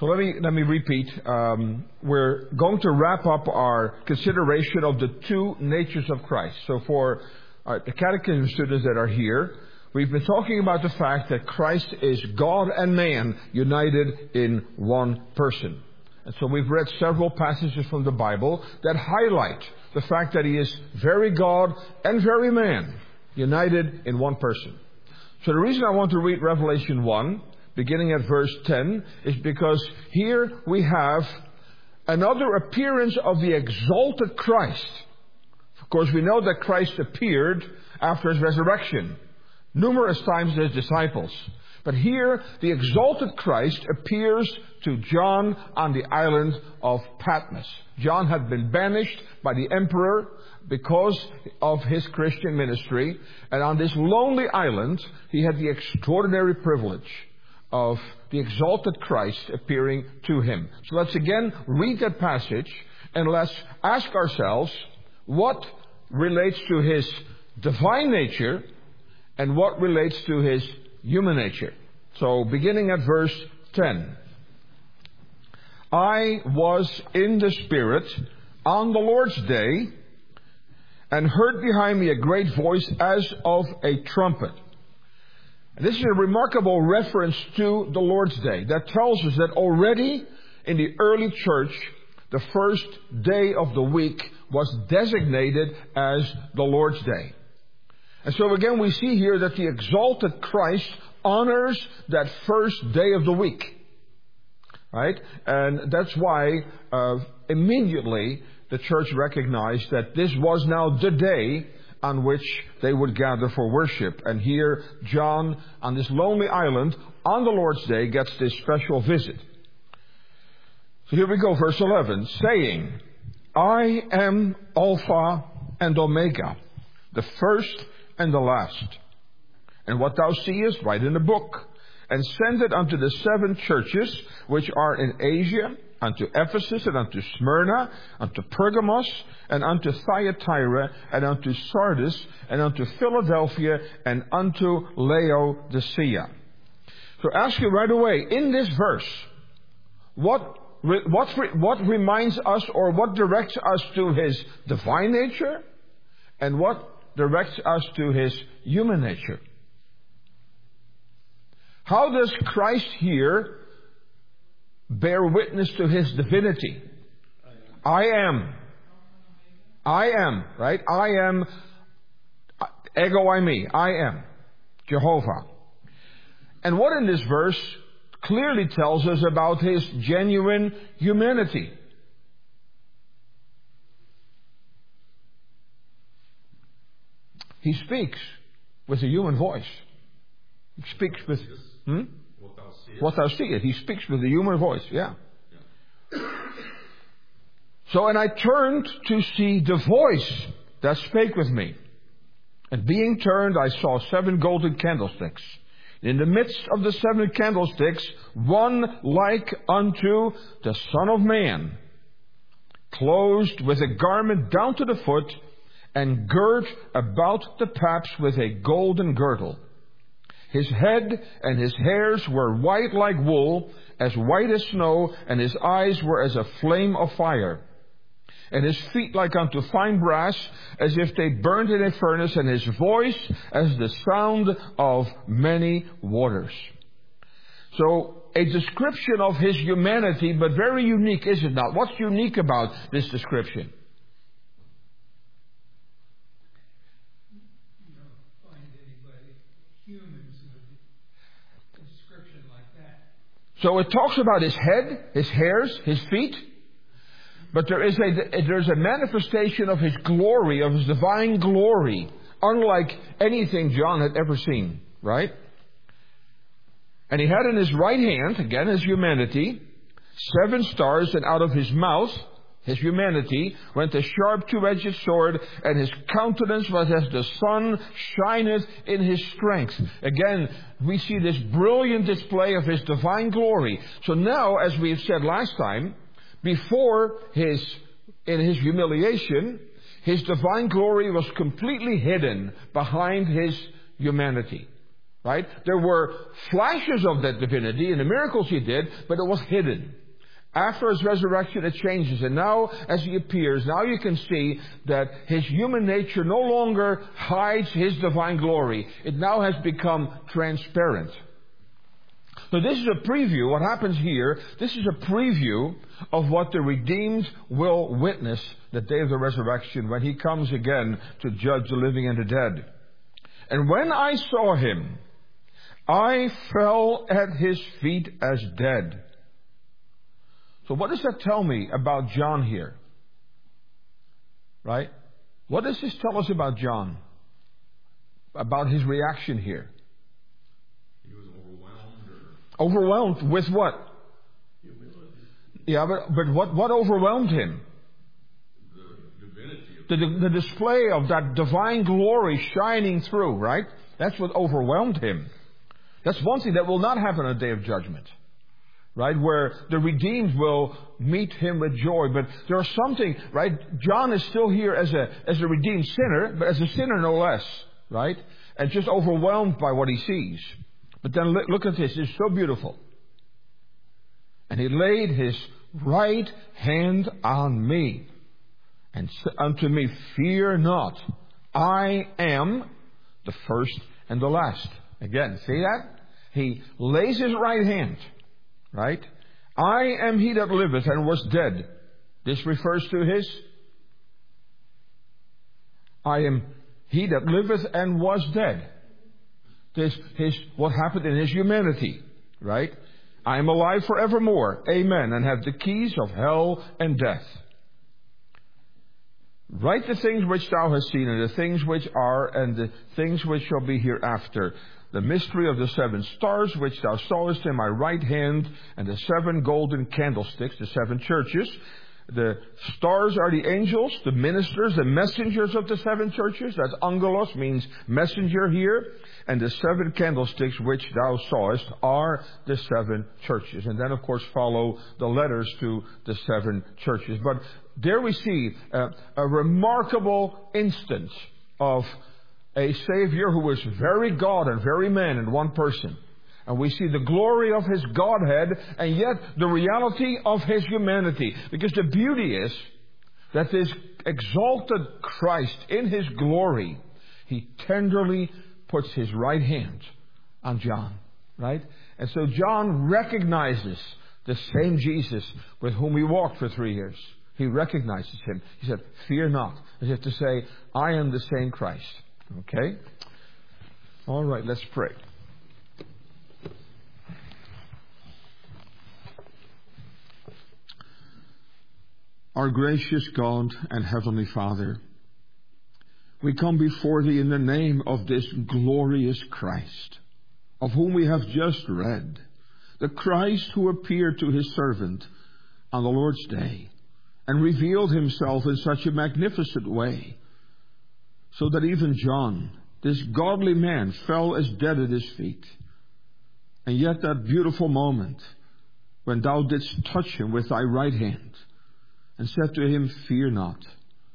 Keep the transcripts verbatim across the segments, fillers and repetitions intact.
So let me let me repeat. Um, we're going to wrap up our consideration of the two natures of Christ. So for uh, the catechism students that are here, we've been talking about the fact that Christ is God and man united in one person. And so we've read several passages from the Bible that highlight the fact that He is very God and very man, united in one person. So the reason I want to read Revelation one, beginning at verse ten, is because here we have another appearance of the exalted Christ. Of course, we know that Christ appeared after His resurrection numerous times to His disciples. But here, the exalted Christ appears to John on the island of Patmos. John had been banished by the emperor because of his Christian ministry. And on this lonely island, he had the extraordinary privilege of the exalted Christ appearing to him. So let's again read that passage and let's ask ourselves what relates to His divine nature and what relates to His human nature. So beginning at verse ten. I was in the Spirit on the Lord's day and heard behind me a great voice as of a trumpet. And this is a remarkable reference to the Lord's Day. That tells us that already in the early church, the first day of the week was designated as the Lord's Day. And so again, we see here that the exalted Christ honors that first day of the week. Right? And that's why uh, immediately the church recognized that this was now the day on which they would gather for worship. And here, John, on this lonely island, on the Lord's Day, gets this special visit. So here we go, verse eleven, saying, I am Alpha and Omega, the first and the last. And what thou seest, write in the book, and send it unto the seven churches which are in Asia, unto Ephesus, and unto Smyrna, unto Pergamos, and unto Thyatira, and unto Sardis, and unto Philadelphia, and unto Laodicea. So ask you right away, in this verse, what what what reminds us or what directs us to His divine nature, and what directs us to His human nature? How does Christ here bear witness to His divinity? I am. I am, right? I am, ego eimi, I am, Jehovah. And what in this verse clearly tells us about His genuine humanity? He speaks with a human voice. He speaks with... Hmm? What thou seest. What thou seest. He speaks with a human voice, yeah. yeah. So, and I turned to see the voice that spake with me. And being turned, I saw seven golden candlesticks. In the midst of the seven candlesticks, one like unto the Son of Man, clothed with a garment down to the foot, and girt about the paps with a golden girdle. His head and his hairs were white like wool, as white as snow, and his eyes were as a flame of fire. And his feet like unto fine brass, as if they burned in a furnace, and his voice as the sound of many waters. So, a description of His humanity, but very unique, is it not? What's unique about this description? So it talks about His head, His hairs, His feet. But there is a, there's a manifestation of His glory, of His divine glory, unlike anything John had ever seen, right? And He had in His right hand, again His humanity, seven stars, and out of His mouth, His humanity, went a sharp two-edged sword, and His countenance was as the sun shineth in His strength. Again, we see this brilliant display of His divine glory. So now, as we have said last time, before His, in His humiliation, His divine glory was completely hidden behind His humanity. Right? There were flashes of that divinity in the miracles he did, but it was hidden. After his resurrection, it changes. And now, as he appears, now you can see that his human nature no longer hides his divine glory. It now has become transparent. So this is a preview. What happens here, this is a preview of what the redeemed will witness the day of the resurrection when he comes again to judge the living and the dead. And when I saw him, I fell at his feet as dead. So what does that tell me about John here? Right? What does this tell us about John? About his reaction here? He was overwhelmed. Or... Overwhelmed with what? Humility. Yeah, but, but what, what overwhelmed him? The divinity. The, the, the display of that divine glory shining through, right? That's what overwhelmed him. That's one thing that will not happen on the day of judgment. Right? Where the redeemed will meet him with joy. But there's something, right? John is still here as a, as a redeemed sinner, but as a sinner no less. Right? And just overwhelmed by what he sees. But then look at this. It's so beautiful. And he laid his right hand on me and said unto me, fear not. I am the first and the last. Again, see that? He lays his right hand. Right? I am he that liveth and was dead. This refers to his. I am he that liveth and was dead. This his what happened in his humanity. Right? I am alive forevermore. Amen. And have the keys of hell and death. Write the things which thou hast seen, and the things which are, and the things which shall be hereafter. The mystery of the seven stars which thou sawest in my right hand, and the seven golden candlesticks, the seven churches. The stars are the angels, the ministers, the messengers of the seven churches. That's angelos, means messenger here. And the seven candlesticks which thou sawest are the seven churches. And then, of course, follow the letters to the seven churches. But there we see a, a remarkable instance of a Savior who is very God and very man in one person. And we see the glory of His Godhead and yet the reality of His humanity. Because the beauty is that this exalted Christ in His glory, He tenderly puts His right hand on John. Right? And so John recognizes the same Jesus with whom he walked for three years. He recognizes Him. He said, fear not. As if to say, I am the same Christ. Okay? All right, let's pray. Our gracious God and Heavenly Father, we come before Thee in the name of this glorious Christ, of whom we have just read, the Christ who appeared to His servant on the Lord's day and revealed Himself in such a magnificent way, so that even John, this godly man, fell as dead at His feet. And yet that beautiful moment when Thou didst touch him with Thy right hand and said to him, fear not.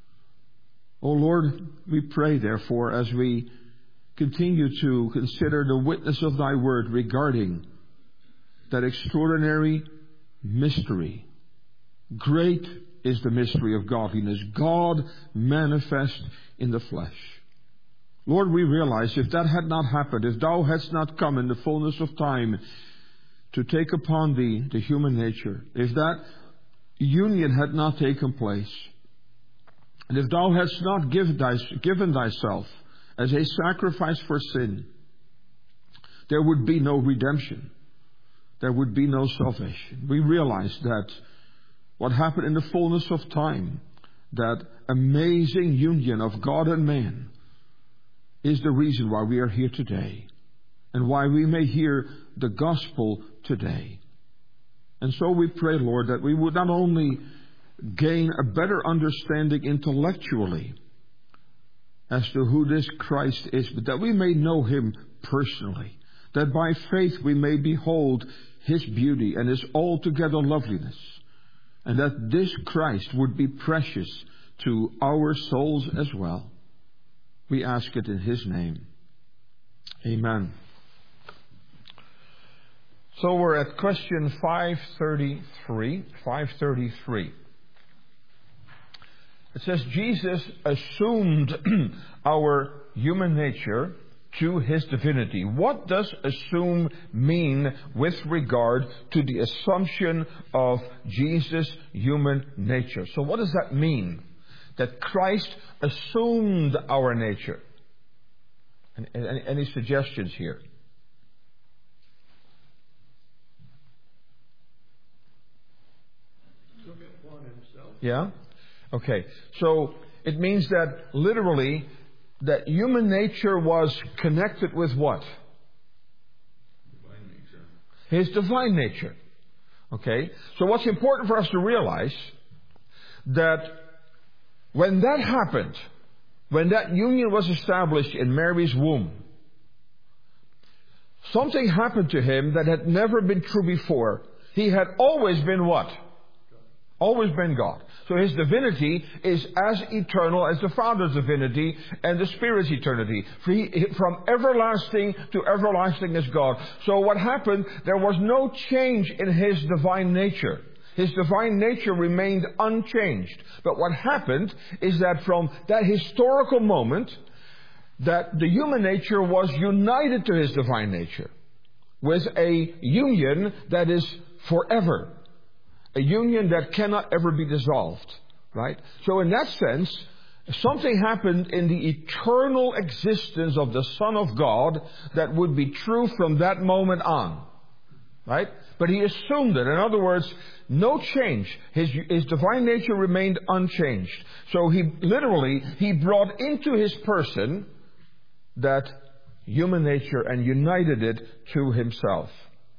O Lord, we pray therefore as we continue to consider the witness of Thy word regarding that extraordinary mystery. Great is the mystery of godliness. God manifest in the flesh. Lord, we realize if that had not happened, if Thou hadst not come in the fullness of time to take upon Thee the human nature, if that union had not taken place, and if Thou hadst not give thy, given Thyself as a sacrifice for sin, there would be no redemption. There would be no salvation. We realize that what happened in the fullness of time, that amazing union of God and man, is the reason why we are here today and why we may hear the gospel today. And so we pray, Lord, that we would not only gain a better understanding intellectually as to who this Christ is, but that we may know Him personally, that by faith we may behold His beauty and His altogether loveliness, and that this Christ would be precious to our souls as well. We ask it in His name. Amen. So we're at question five thirty-three. five thirty-three. It says Jesus assumed our human nature to his divinity. What does assume mean with regard to the assumption of Jesus' human nature? So what does that mean? That Christ assumed our nature. Any, any suggestions here? Took it upon himself. Yeah? Okay. So it means that literally that human nature was connected with what? Divine nature. His divine nature. Okay? So what's important for us to realize that when that happened, when that union was established in Mary's womb, something happened to him that had never been true before. He had always been what? Always been God. So his divinity is as eternal as the Father's divinity and the Spirit's eternity. From everlasting to everlasting is God. So what happened, there was no change in his divine nature. His divine nature remained unchanged. But what happened is that from that historical moment, that the human nature was united to his divine nature with a union that is forever. A union that cannot ever be dissolved. Right? So in that sense, something happened in the eternal existence of the Son of God that would be true from that moment on. Right? But he assumed it. In other words, no change. His, his divine nature remained unchanged. So he literally, he brought into his person that human nature and united it to himself.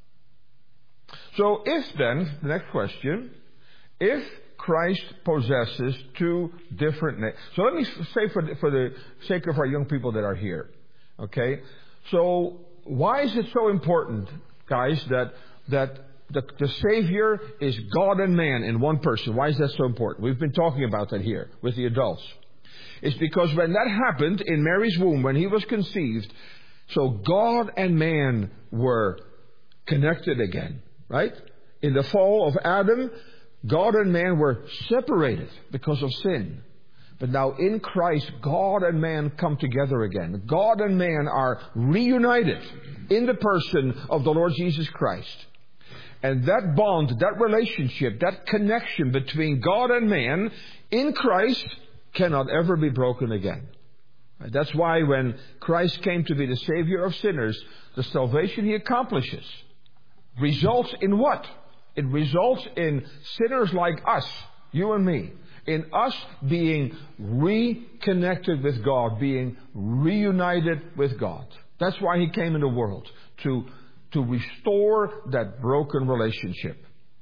So if then, the next question, if Christ possesses two different natures. So let me say for the, for the sake of our young people that are here. Okay? So why is it so important, guys, that that the, the Savior is God and man in one person? Why is that so important? We've been talking about that here with the adults. It's because when that happened in Mary's womb, when he was conceived, so God and man were connected again. Right? In the fall of Adam, God and man were separated because of sin. But now in Christ, God and man come together again. God and man are reunited in the person of the Lord Jesus Christ. And that bond, that relationship, that connection between God and man in Christ cannot ever be broken again. That's why when Christ came to be the Savior of sinners, the salvation he accomplishes results in what? It results in sinners like us, you and me, in us being reconnected with God, being reunited with God. That's why he came in the world, to, to restore that broken relationship.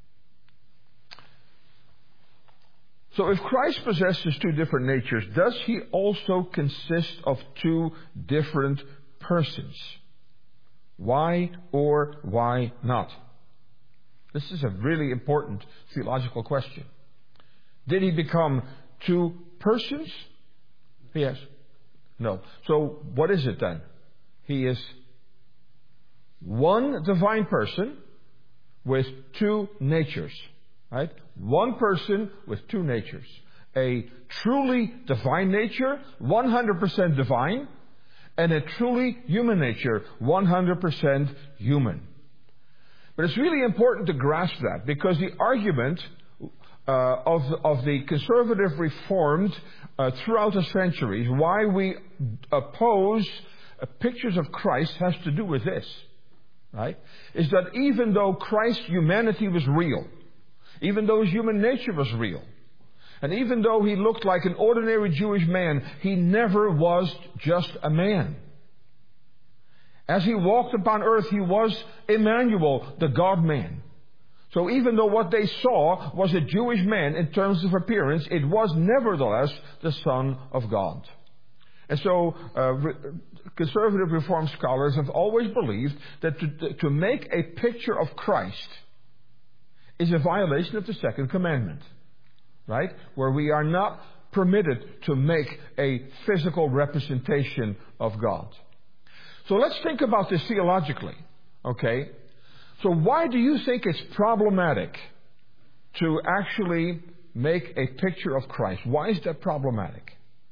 So if Christ possesses two different natures, does he also consist of two different persons? Why or why not? This is a really important theological question. Did he become two persons? Yes. No. So what is it then? He is one divine person with two natures. Right? One person with two natures. A truly divine nature, one hundred percent divine, and a truly human nature, one hundred percent human. But it's really important to grasp that, because the argument uh, of, of the conservative Reformed uh, throughout the centuries, why we oppose uh, pictures of Christ, has to do with this. Right? Is that even though Christ's humanity was real, even though his human nature was real, and even though he looked like an ordinary Jewish man, he never was just a man. As he walked upon earth, he was Emmanuel, the God-man. So even though what they saw was a Jewish man in terms of appearance, it was nevertheless the Son of God. And so uh, conservative Reformed scholars have always believed that to, to make a picture of Christ is a violation of the second commandment. Right? Where we are not permitted to make a physical representation of God. So let's think about this theologically. Okay? So why do you think it's problematic to actually make a picture of Christ? Why is that problematic?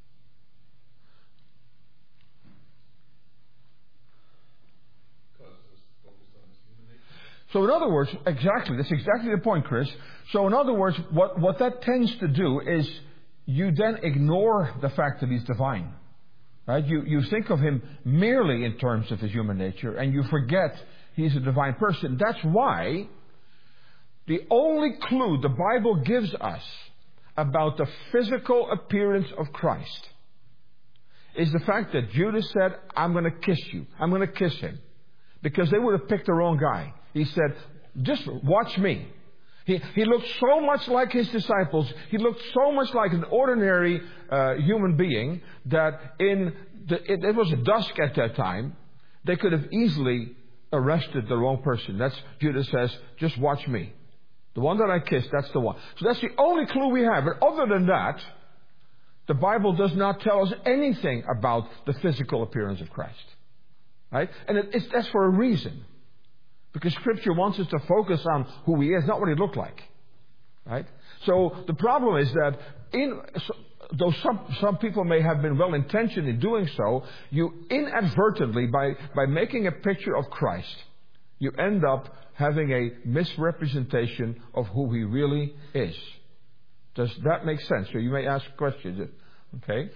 So in other words, exactly, that's exactly the point, Chris. So in other words, what, what that tends to do is you then ignore the fact that he's divine. Right? You, you think of him merely in terms of his human nature, and you forget he's a divine person. That's why the only clue the Bible gives us about the physical appearance of Christ is the fact that Judas said, I'm going to kiss you. I'm going to kiss him. Because they would have picked the wrong guy. He said, just watch me. He, he looked so much like his disciples. He looked so much like an ordinary uh, human being that in the, it, it was dusk at that time. They could have easily arrested the wrong person. That's Judas says, just watch me. The one that I kissed, that's the one. So that's the only clue we have. But other than that, the Bible does not tell us anything about the physical appearance of Christ. Right? And it, it's, that's for a reason. Because Scripture wants us to focus on who He is, not what He looked like. Right? So the problem is that in, so, though some, some people may have been well intentioned in doing so, you inadvertently, by, by making a picture of Christ, you end up having a misrepresentation of who He really is. Does that make sense? So you may ask questions. Okay?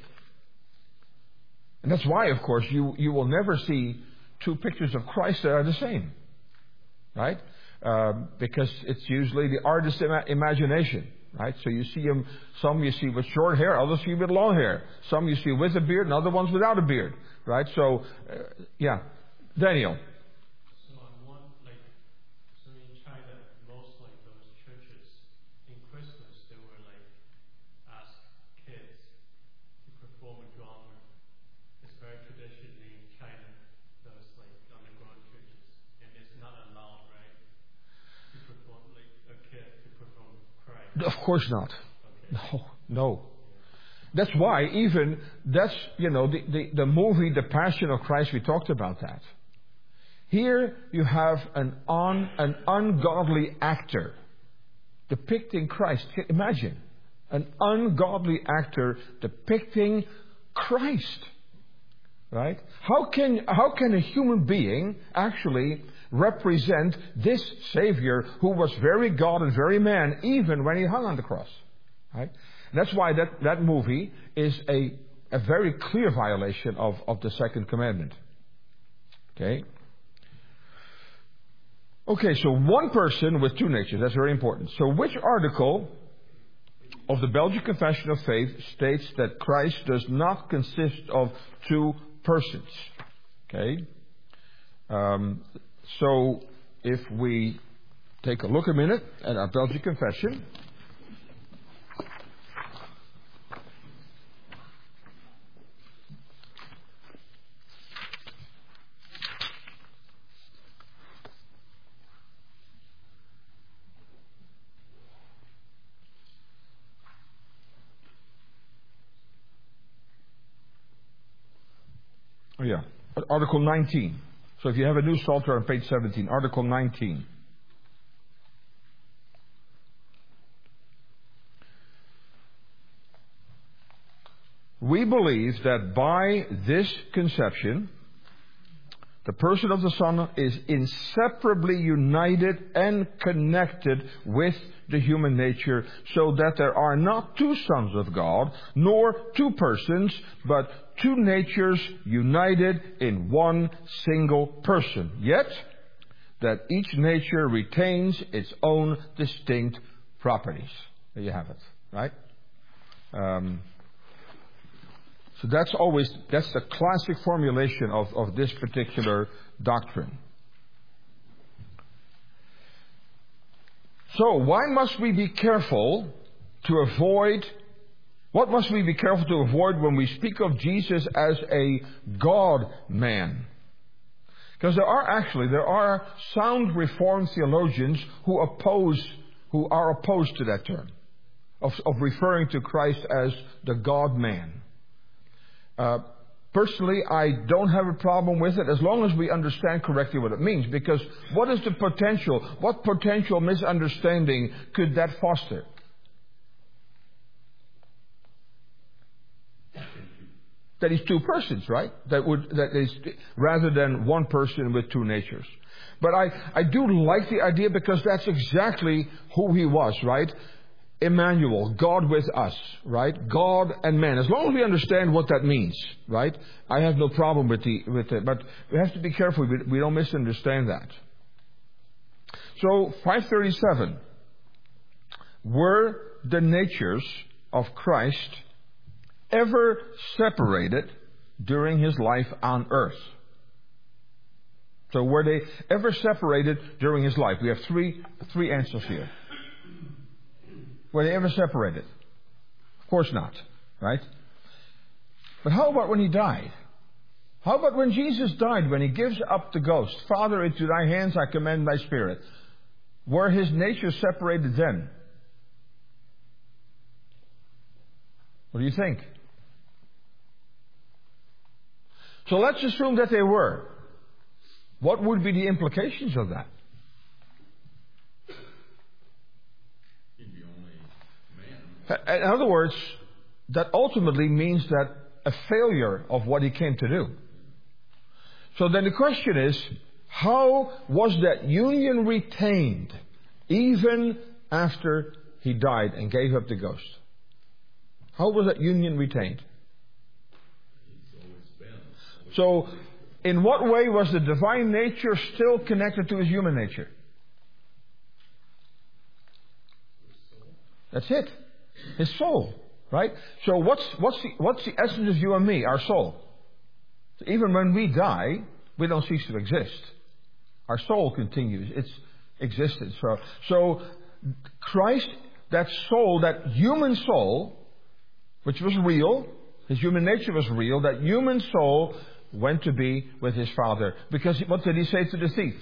And that's why, of course, you, you will never see two pictures of Christ that are the same. Right? Um, because it's usually the artist's ima- imagination. Right? So you see him, some you see with short hair, others see with long hair. Some you see with a beard, and other ones without a beard. Right? So, uh, yeah. Daniel. So on one, like, so in China, most like those churches, in Christmas, they were like, ask kids to perform a drama. It's very traditional in China, those like underground churches. And it's not allowed, right? To perform, like, a kid to perform Christ. Of course not. Okay. No, no. That's why even, that's, you know, the, the, the movie The Passion of Christ, we talked about that. Here you have an un, an ungodly actor depicting Christ. Imagine, an ungodly actor depicting Christ. Right? How can, how can a human being actually represent this Savior who was very God and very man, even when He hung on the cross? Right? And that's why that, that movie is a, a very clear violation of, of the second commandment. Okay? Okay, so one person with two natures. That's very important. So which article of the Belgian Confession of Faith states that Christ does not consist of two persons? Okay? Um, so if we take a look a minute at our Belgian Confession. Oh yeah, Article nineteen. So if you have a new Psalter on page seventeen, Article nineteen. We believe that by this conception, the person of the Son is inseparably united and connected with the human nature, so that there are not two sons of God, nor two persons, but two natures united in one single person. Yet, that each nature retains its own distinct properties. There you have it, right? Um, so that's always, that's the classic formulation of, of this particular doctrine. So, why must we be careful to avoid, what must we be careful to avoid when we speak of Jesus as a God-man? Because there are actually, there are sound Reformed theologians who oppose, who are opposed to that term, of, of referring to Christ as the God-man. Uh, personally, I don't have a problem with it as long as we understand correctly what it means. Because what is the potential? What potential misunderstanding could that foster? That he's two persons, right? That would that is rather than one person with two natures. But I, I do like the idea because that's exactly who he was, right? Emmanuel, God with us, right? God and man. As long as we understand what that means, right? I have no problem with the with it, but we have to be careful we, we don't misunderstand that. So five thirty-seven. Were the natures of Christ ever separated during his life on earth? So were they ever separated during his life? We have three three answers here. Were they ever separated? Of course not, right? But how about when he died? How about when Jesus died, when he gives up the ghost? Father, into thy hands I commend my spirit. Were his natures separated then? What do you think? So let's assume that they were. What would be the implications of that? He'd be only man. In other words, that ultimately means that a failure of what he came to do. So then the question is, how was that union retained even after he died and gave up the ghost? How was that union retained? He's always been. So, in what way was the divine nature still connected to his human nature? That's it. His soul, right? So what's what's the what's the essence of you and me? Our soul. So even when we die, we don't cease to exist. Our soul continues its existence. So, so Christ, that soul, that human soul, which was real, his human nature was real, that human soul went to be with his Father. Because what did he say to the thief?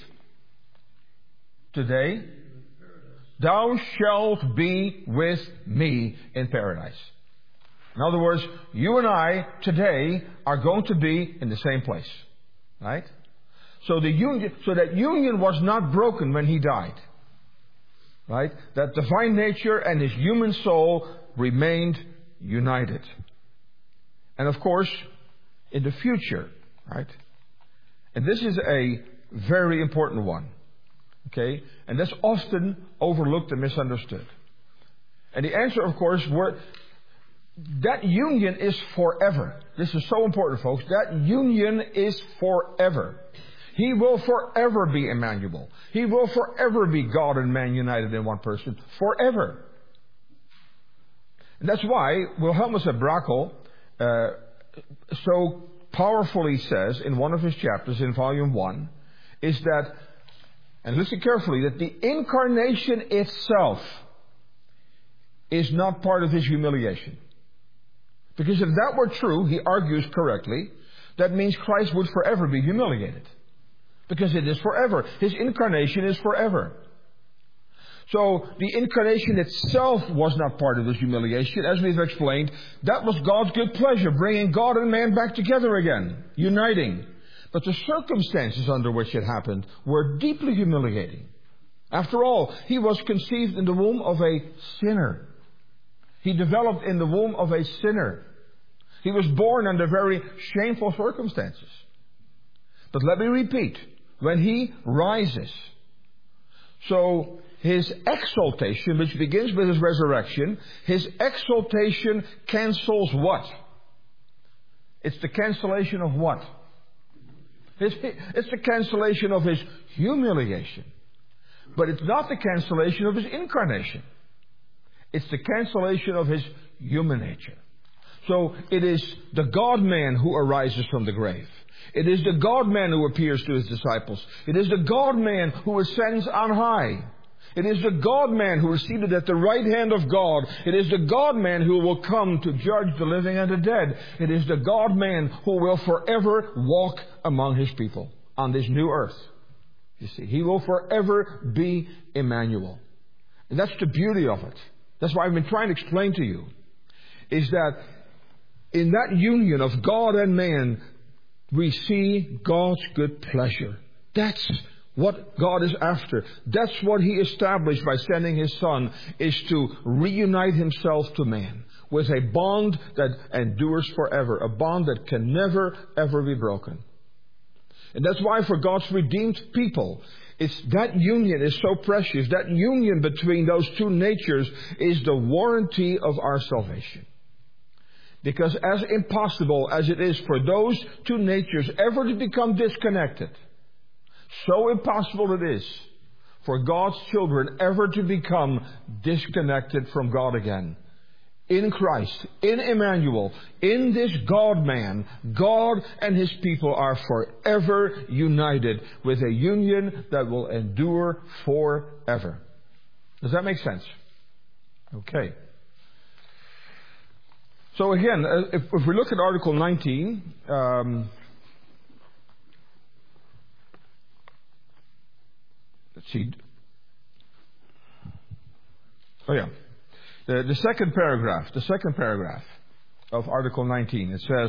Today, thou shalt be with me in paradise. In other words, you and I today are going to be in the same place. Right? So the union, so that union was not broken when he died. Right? That divine nature and his human soul remained united. And of course, in the future, right? And this is a very important one. Okay? And that's often overlooked and misunderstood. And the answer, of course, were that union is forever. This is so important, folks. That union is forever. He will forever be Emmanuel. He will forever be God and man united in one person. Forever. And that's why Wilhelmus at Brakel uh, so powerfully says in one of his chapters in volume one, is that, and listen carefully, that the incarnation itself is not part of his humiliation. Because if that were true, he argues correctly, that means Christ would forever be humiliated. Because it is forever. His incarnation is forever. So the incarnation itself was not part of his humiliation. As we've explained, that was God's good pleasure, bringing God and man back together again, uniting. But the circumstances under which it happened were deeply humiliating. After all, he was conceived in the womb of a sinner. He developed in the womb of a sinner. He was born under very shameful circumstances. But let me repeat, when he rises, so his exaltation, which begins with his resurrection, his exaltation cancels what? It's the cancellation of what? It's, it's the cancellation of his humiliation. But it's not the cancellation of his incarnation. It's the cancellation of his human nature. So it is the God-man who arises from the grave. It is the God-man who appears to his disciples. It is the God-man who ascends on high. It is the God-man who is seated at the right hand of God. It is the God-man who will come to judge the living and the dead. It is the God-man who will forever walk among his people on this new earth. You see, he will forever be Emmanuel. And that's the beauty of it. That's why I've been trying to explain to you, is that in that union of God and man, we see God's good pleasure. That's what God is after. That's what He established by sending His Son, is to reunite Himself to man with a bond that endures forever, a bond that can never, ever be broken. And that's why for God's redeemed people, it's that union is so precious. That union between those two natures is the warranty of our salvation. Because as impossible as it is for those two natures ever to become disconnected, so impossible it is for God's children ever to become disconnected from God again. In Christ, in Emmanuel, in this God-man, God and His people are forever united with a union that will endure forever. Does that make sense? Okay. So again, if, if we look at Article nineteen, um, let's see. Oh yeah. The, the second paragraph, the second paragraph of Article nineteen, it says,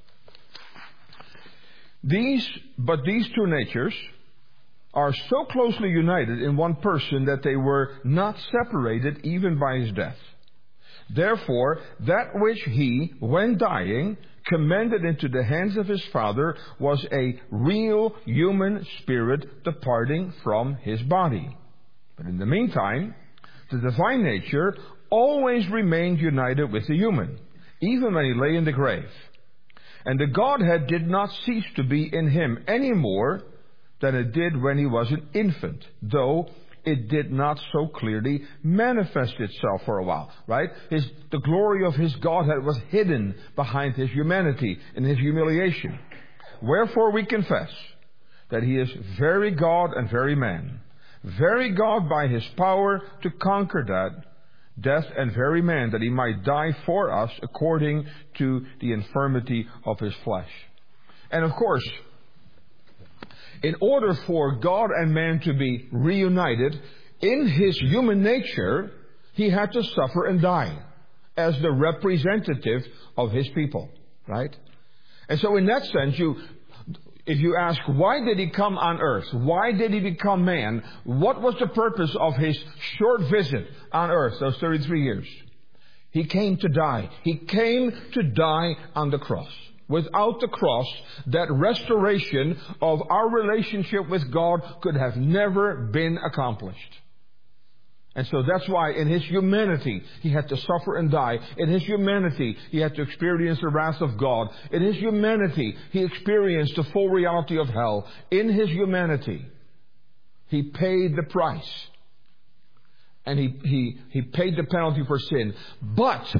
These, but these two natures are so closely united in one person that they were not separated even by His death. Therefore, that which He, when dying, commended into the hands of His Father was a real human spirit departing from His body. But in the meantime, the divine nature always remained united with the human, even when He lay in the grave. And the Godhead did not cease to be in Him any more than it did when He was an infant, though it did not so clearly manifest itself for a while, right? His, the glory of His Godhead was hidden behind His humanity and His humiliation. Wherefore we confess that He is very God and very man, very God by His power to conquer that death, and very man that He might die for us according to the infirmity of His flesh. And of course, in order for God and man to be reunited in His human nature, He had to suffer and die as the representative of His people, right? And so in that sense, you, if you ask, why did He come on earth? Why did He become man? What was the purpose of His short visit on earth, those thirty-three years? He came to die. He came to die on the cross. Without the cross, that restoration of our relationship with God could have never been accomplished. And so that's why in His humanity, He had to suffer and die. In His humanity, He had to experience the wrath of God. In His humanity, He experienced the full reality of hell. In His humanity, He paid the price. And He, he, he paid the penalty for sin. But,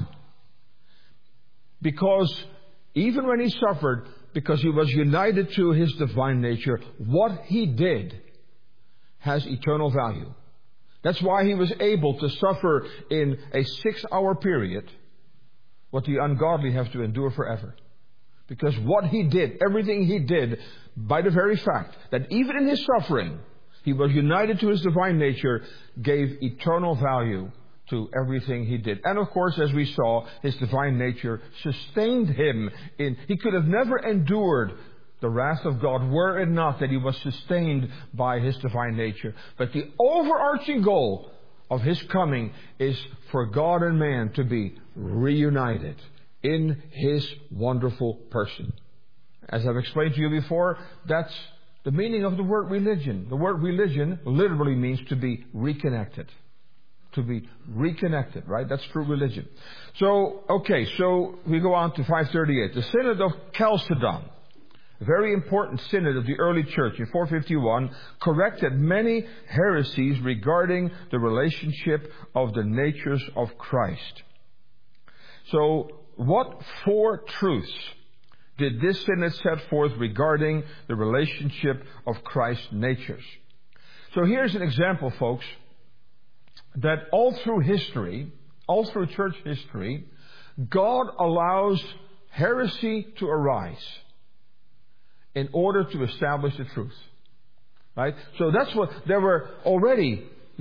because even when He suffered, because He was united to His divine nature, what He did has eternal value. That's why He was able to suffer in a six-hour period what the ungodly have to endure forever. Because what He did, everything He did, by the very fact that even in His suffering, He was united to His divine nature, gave eternal value to everything He did. And of course, as we saw, His divine nature sustained Him in... He could have never endured the wrath of God were it not that He was sustained by His divine nature. But the overarching goal of His coming is for God and man to be reunited in His wonderful person. As I've explained to you before, that's the meaning of the word religion. The word religion literally means to be reconnected. To be reconnected, right? That's true religion. So, okay, so we go on to five thirty-eight. The Synod of Chalcedon, a very important synod of the early church in four fifty-one, corrected many heresies regarding the relationship of the natures of Christ. So, what four truths did this synod set forth regarding the relationship of Christ's natures? So here's an example, folks, that all through history, all through church history, God allows heresy to arise in order to establish the truth. Right? So that's what, there were already,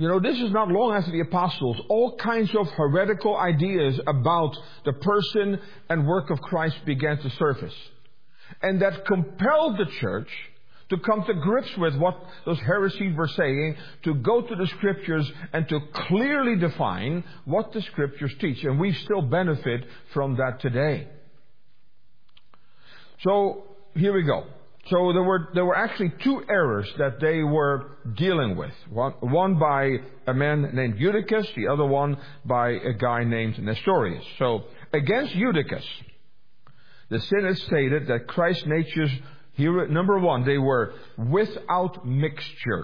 You know, this is not long after the apostles. All kinds of heretical ideas about the person and work of Christ began to surface. And that compelled the church to come to grips with what those heresies were saying, to go to the Scriptures and to clearly define what the Scriptures teach. And we still benefit from that today. So, here we go. So there were there were actually two errors that they were dealing with. One, one by a man named Eutychus, the other one by a guy named Nestorius. So against Eutychus, the Synod stated that Christ's natures, here, number one, they were without mixture.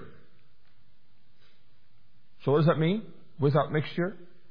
So what does that mean? Without mixture?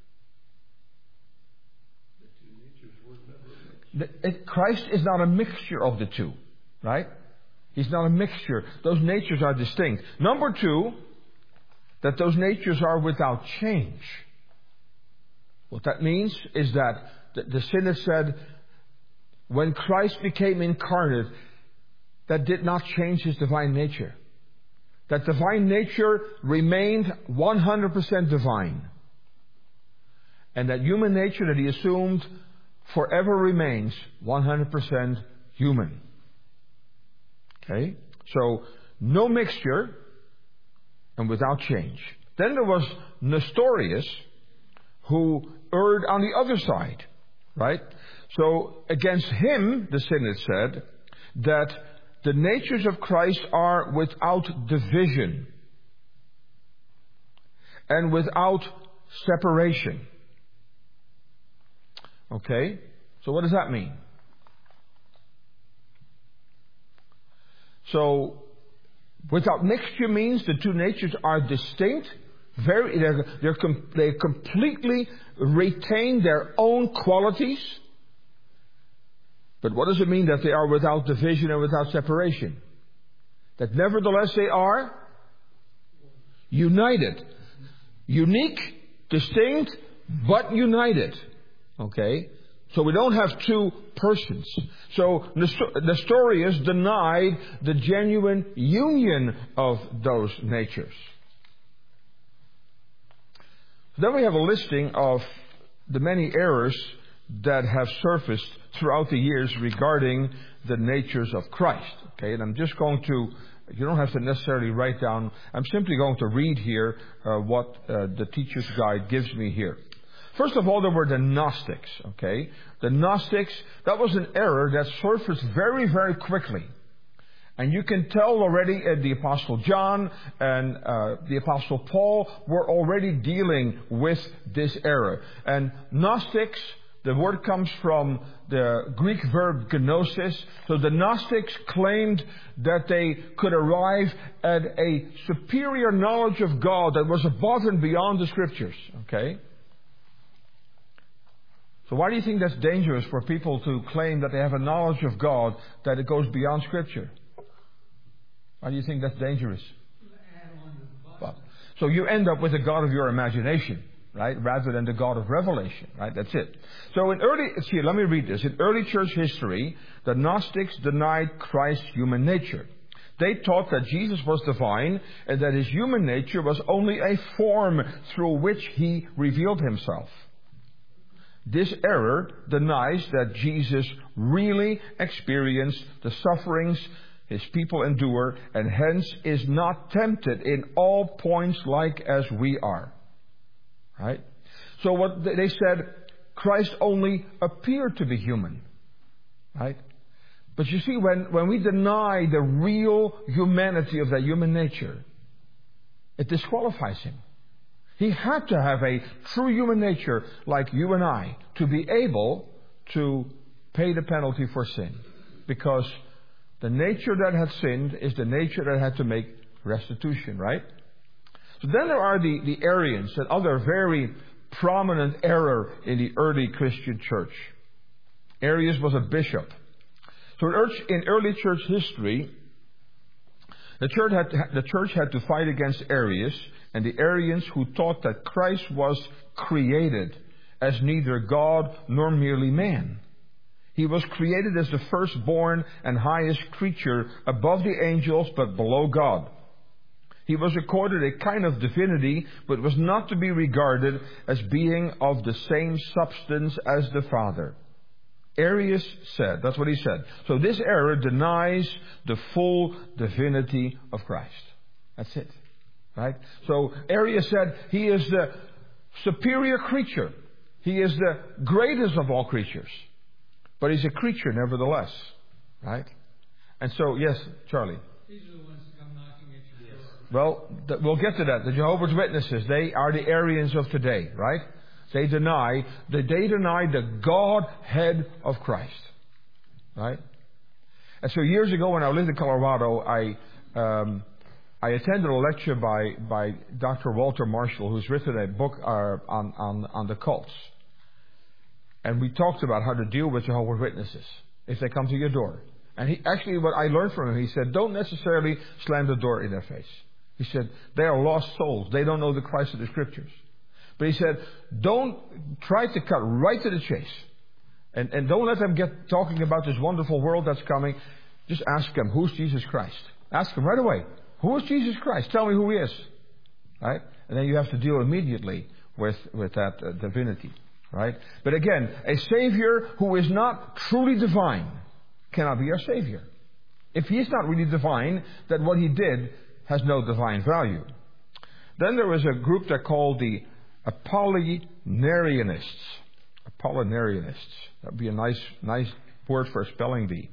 The two natures were never mixed. The, it, Christ is not a mixture of the two, right? He's not a mixture. Those natures are distinct. Number two, that those natures are without change. What that means is that the, the Synod said, when Christ became incarnate, that did not change His divine nature. That divine nature remained one hundred percent divine. And that human nature that He assumed forever remains one hundred percent human. Okay? So, no mixture and without change. Then there was Nestorius, who erred on the other side. Right? So, against him, the Synod said that the natures of Christ are without division and without separation. Okay? So what does that mean? So, without mixture means the two natures are distinct. Very, they're, they're com- they completely retain their own qualities. But what does it mean that they are without division and without separation? That nevertheless they are united. Unique, distinct, but united. Okay? So we don't have two persons. So Nestorius denied the genuine union of those natures. Then we have a listing of the many errors that have surfaced throughout the years regarding the natures of Christ. Okay, and I'm just going to, you don't have to necessarily write down, I'm simply going to read here uh, what uh, the teacher's guide gives me here. First of all, there were the Gnostics, okay? The Gnostics, that was an error that surfaced very, very quickly. And you can tell already uh, the Apostle John and uh, the Apostle Paul were already dealing with this error. And Gnostics, the word comes from the Greek verb gnosis. So the Gnostics claimed that they could arrive at a superior knowledge of God that was above and beyond the Scriptures, okay? So why do you think that's dangerous for people to claim that they have a knowledge of God that it goes beyond Scripture? Why do you think that's dangerous? Well, so you end up with a God of your imagination, right? Rather than the God of revelation, right? That's it. So in early, see, let me read this. In early church history, the Gnostics denied Christ's human nature. They taught that Jesus was divine and that His human nature was only a form through which He revealed Himself. This error denies that Jesus really experienced the sufferings His people endure, and hence is not tempted in all points like as we are. Right? So what they said, Christ only appeared to be human. Right? But you see, when, when we deny the real humanity of that human nature, it disqualifies Him. He had to have a true human nature like you and I to be able to pay the penalty for sin. Because the nature that had sinned is the nature that had to make restitution, right? So then there are the, the Arians, that other very prominent error in the early Christian church. Arius was a bishop. So in early church history, the church had to, the church had to fight against Arius and the Arians who taught that Christ was created as neither God nor merely man. He was created as the firstborn and highest creature above the angels but below God. He was accorded a kind of divinity, but was not to be regarded as being of the same substance as the Father. Arius said, that's what he said. So this error denies the full divinity of Christ. That's it. Right? So Arius said he is the superior creature. He is the greatest of all creatures. But he's a creature nevertheless. Right? And so, yes, Charlie. These are the ones that come knocking at your door. Well, th- we'll get to that. The Jehovah's Witnesses, they are the Arians of today, right? They deny, they deny the Godhead of Christ. Right? And so years ago when I lived in Colorado, I um, I attended a lecture by, by Doctor Walter Marshall, who's written a book uh, on, on, on the cults. And we talked about how to deal with Jehovah's Witnesses if they come to your door. And he actually, what I learned from him, he said, don't necessarily slam the door in their face. He said, they are lost souls. They don't know the Christ of the Scriptures. But he said, don't try to cut right to the chase. And, and don't let them get talking about this wonderful world that's coming. Just ask them, who's Jesus Christ? Ask them right away. Who is Jesus Christ? Tell me who he is. Right? And then you have to deal immediately with, with that uh, divinity. Right? But again, a Savior who is not truly divine cannot be our Savior. If he is not really divine, then what he did has no divine value. Then there was a group that called the Apollinarianists. Apollinarianists. That would be a nice, nice word for a spelling bee.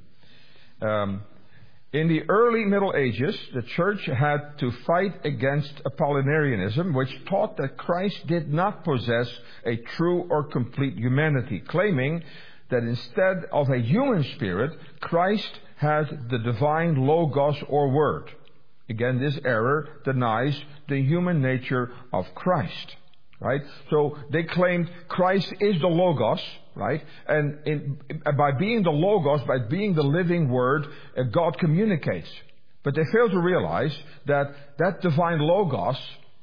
Um, in the early Middle Ages, the church had to fight against Apollinarianism, which taught that Christ did not possess a true or complete humanity, claiming that instead of a human spirit, Christ had the divine Logos or Word. Again, this error denies the human nature of Christ. Right? So they claimed Christ is the Logos, right? And in, by being the Logos, by being the living Word, uh, God communicates. But they failed to realize that that divine Logos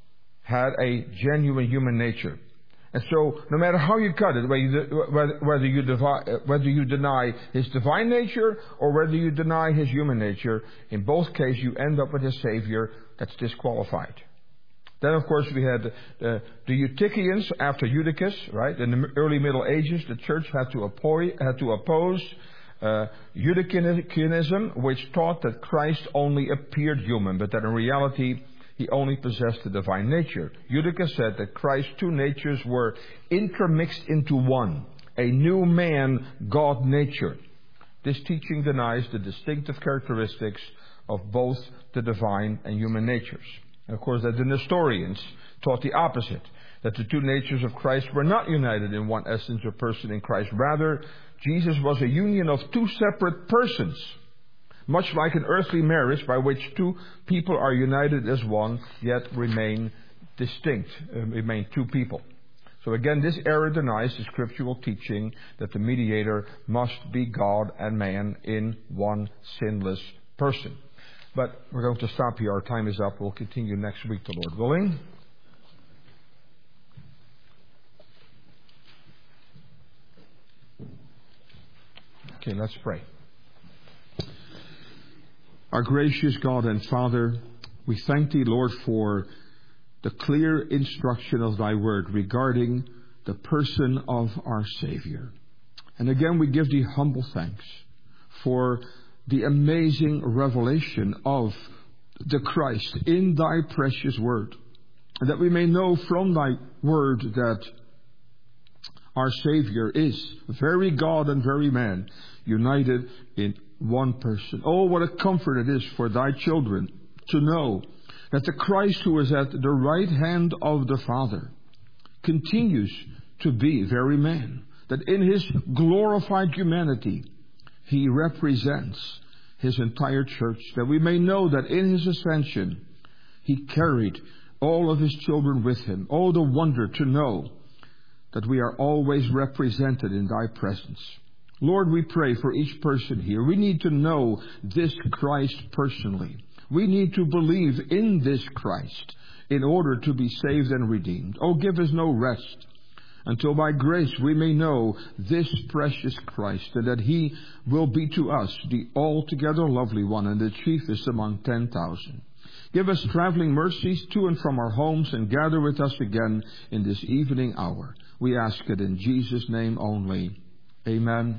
had a genuine human nature. And so, no matter how you cut it, whether you, whether, whether, you devi, whether you deny His divine nature or whether you deny His human nature, in both cases you end up with a Savior that's disqualified. Then, of course, we had uh, the Eutychians after Eutychus, right? In the early Middle Ages, the church had to, oppose, had to oppose uh, Eutychianism, which taught that Christ only appeared human, but that in reality he only possessed the divine nature. Eutychus said that Christ's two natures were intermixed into one, a new man, God nature. This teaching denies the distinctive characteristics of both the divine and human natures. And of course, that the Nestorians taught the opposite, that the two natures of Christ were not united in one essence or person in Christ. Rather, Jesus was a union of two separate persons, much like an earthly marriage by which two people are united as one, yet remain distinct, uh, remain two people. So again, this error denies the scriptural teaching that the mediator must be God and man in one sinless person. But we're going to stop here. Our time is up. We'll continue next week, the Lord willing. Okay, let's pray. Our gracious God and Father, we thank Thee, Lord, for the clear instruction of Thy Word regarding the person of our Savior. And again, we give Thee humble thanks for the amazing revelation of the Christ in Thy precious Word. And that we may know from Thy Word that our Savior is very God and very man, united in one person. Oh, what a comfort it is for Thy children to know that the Christ who is at the right hand of the Father continues to be very man. That in His glorified humanity, He represents His entire church. That we may know that in His ascension, He carried all of His children with Him. Oh, the wonder to know that we are always represented in Thy presence. Lord, we pray for each person here. We need to know this Christ personally. We need to believe in this Christ in order to be saved and redeemed. Oh, give us no rest until by grace we may know this precious Christ, and that He will be to us the altogether lovely one and the chiefest among ten thousand. Give us traveling mercies to and from our homes, and gather with us again in this evening hour. We ask it in Jesus' name only. Amen.